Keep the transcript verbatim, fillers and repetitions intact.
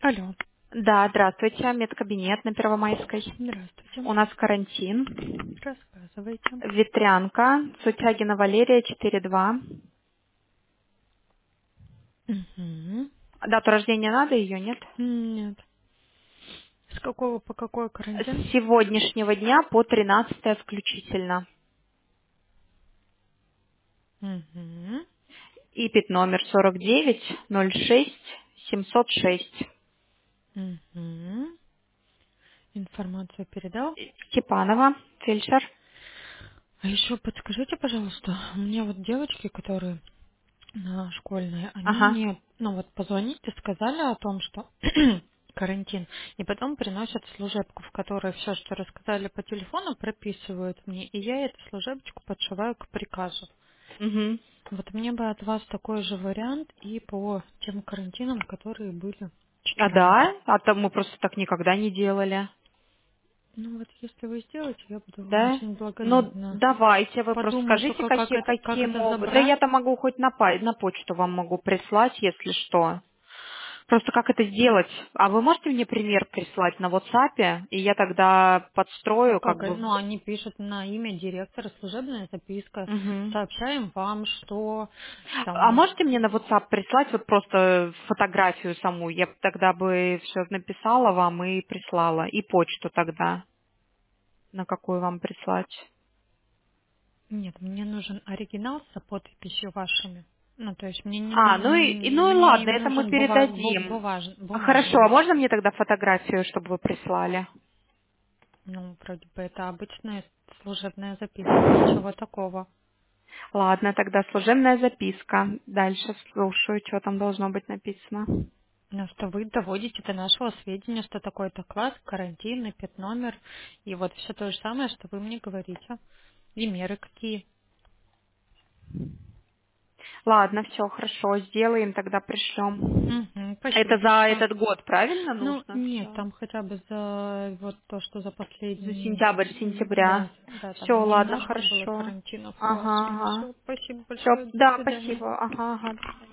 Алло. Да, здравствуйте, медкабинет на Первомайской. Здравствуйте. У нас карантин. Рассказывайте. Ветрянка, Сутягина Валерия, четыре два. Угу. Дату рождения надо, ее нет? Нет. С какого по какой карантин? С сегодняшнего дня по тринадцатое включительно. Угу. И пит номер сорок девять ноль шесть семьсот шесть. Угу. Информацию передал. Степанова, фельдшер. А еще подскажите, пожалуйста, у меня вот девочки, которые на школьные, они Ага. мне, ну вот позвонили, сказали о том, что карантин, и потом приносят служебку, в которой все, что рассказали по телефону, прописывают мне, и я эту служебочку подшиваю к приказу. Угу. Вот мне бы от вас такой же вариант и по тем карантинам, которые были А раньше. да? А то мы просто так никогда не делали. Ну вот если вы сделаете, я буду вам Да? очень Ну, благодарна. давайте, вы просто Подумаю скажите, только, как какие, это, как какие это могут. Да забрать. я-то могу хоть на, па- на почту вам могу прислать, если что. Просто как это сделать? А вы можете мне пример прислать на WhatsApp, и я тогда А подстрою, как как? бы. Ну, они пишут на имя директора, служебная записка. Мгм. Сообщаем вам, что А там... можете мне на WhatsApp прислать вот просто фотографию саму? Я б тогда бы все написала вам и прислала. И почту тогда, на какую вам прислать. Нет, мне нужен оригинал с подписью вашими. Ну, то есть мне не А, ну и, и- нужен, ну и мне ладно, это мы нужен бува- бу- передадим. бумаж- Хорошо, а бумажный. можно мне тогда фотографию, чтобы вы прислали? Ну, вроде бы это обычная служебная записка, ничего такого. Ладно, тогда служебная записка. Дальше слушаю, что там должно быть написано. Ну, что вы доводите до нашего сведения, что такой-то класс, карантин, и пит номер, и вот все то же самое, что вы мне говорите. И меры какие. Ладно, все, хорошо, сделаем, тогда пришлем. Мгм, спасибо Это за большое. этот год, правильно Ну, нужно нет, все? там хотя бы за вот то, что за За последний месяц. сентябрь, М, сентября. Да, да, Все, там ладно, немножко было хорошо. карантинов у вас. Ага, ага. Все, спасибо Все, большое, до да, свидания. спасибо. Ага, ага.